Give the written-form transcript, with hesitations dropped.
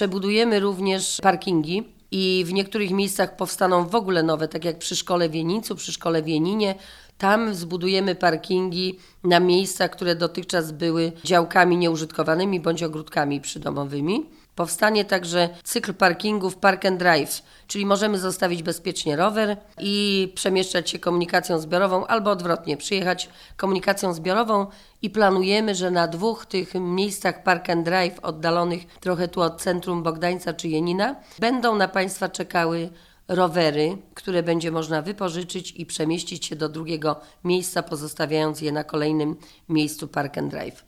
Przebudujemy również parkingi i w niektórych miejscach powstaną w ogóle nowe, tak jak przy szkole w Wienicu, przy szkole w Jeninie. Tam zbudujemy parkingi na miejscach, które dotychczas były działkami nieużytkowanymi bądź ogródkami przydomowymi. Powstanie także cykl parkingów Park and Drive, czyli możemy zostawić bezpiecznie rower i przemieszczać się komunikacją zbiorową albo odwrotnie, przyjechać komunikacją zbiorową i planujemy, że na 2 tych miejscach Park and Drive oddalonych trochę tu od centrum Bogdańca czy Jenina będą na Państwa czekały rowery, które będzie można wypożyczyć i przemieścić się do drugiego miejsca, pozostawiając je na kolejnym miejscu Park and Drive.